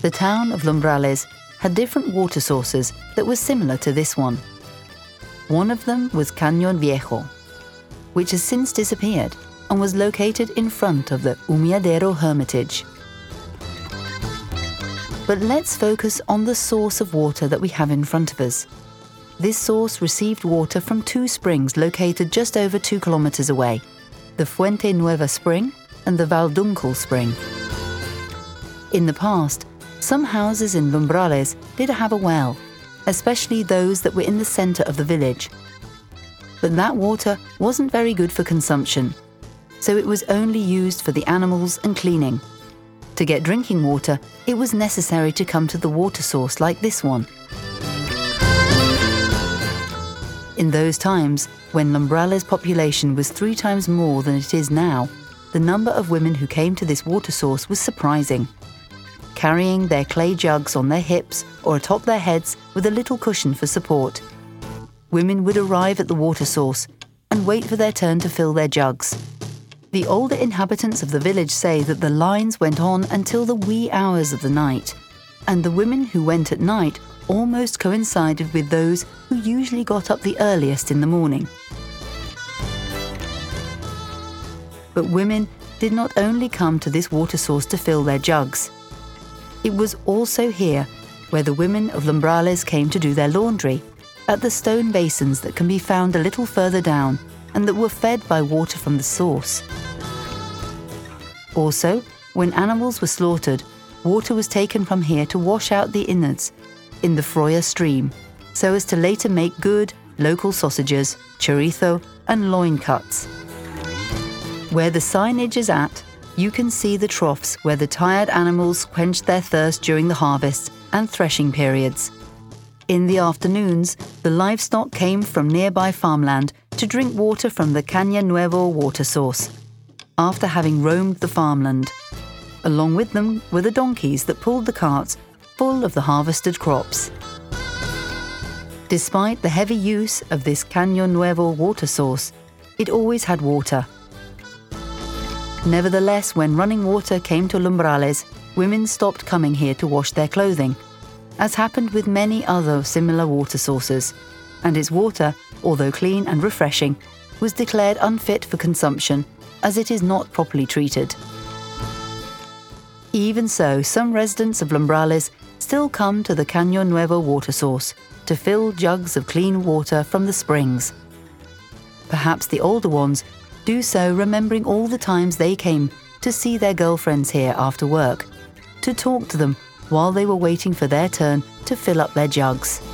The town of Lumbrales had different water sources that were similar to this one. One of them was Cañón Viejo, which has since disappeared and was located in front of the Humilladero Hermitage. But let's focus on the source of water that we have in front of us. This source received water from two springs located just over 2 kilometers away, the Fuente Nueva Spring and the Valduncle Spring. In the past, some houses in Lumbrales did have a well, especially those that were in the center of the village. But that water wasn't very good for consumption, so it was only used for the animals and cleaning. To get drinking water, it was necessary to come to the water source like this one. In those times, when Lumbrales' population was 3 times more than it is now, the number of women who came to this water source was surprising. Carrying their clay jugs on their hips or atop their heads with a little cushion for support. Women would arrive at the water source and wait for their turn to fill their jugs. The older inhabitants of the village say that the lines went on until the wee hours of the night, and the women who went at night almost coincided with those who usually got up the earliest in the morning. But women did not only come to this water source to fill their jugs. It was also here where the women of Lumbrales came to do their laundry, at the stone basins that can be found a little further down and that were fed by water from the source. Also, when animals were slaughtered, water was taken from here to wash out the innards in the Froya stream, so as to later make good local sausages, chorizo, and loin cuts. Where the signage is at, you can see the troughs where the tired animals quenched their thirst during the harvest and threshing periods. In the afternoons, the livestock came from nearby farmland to drink water from the Caña Nuevo water source, after having roamed the farmland. Along with them were the donkeys that pulled the carts full of the harvested crops. Despite the heavy use of this Caño Nuevo water source, it always had water. Nevertheless, when running water came to Lumbrales, women stopped coming here to wash their clothing, as happened with many other similar water sources, and its water, although clean and refreshing, was declared unfit for consumption as it is not properly treated. Even so, some residents of Lumbrales still come to the Caño Nuevo water source to fill jugs of clean water from the springs. Perhaps the older ones do so remembering all the times they came to see their girlfriends here after work, to talk to them while they were waiting for their turn to fill up their jugs.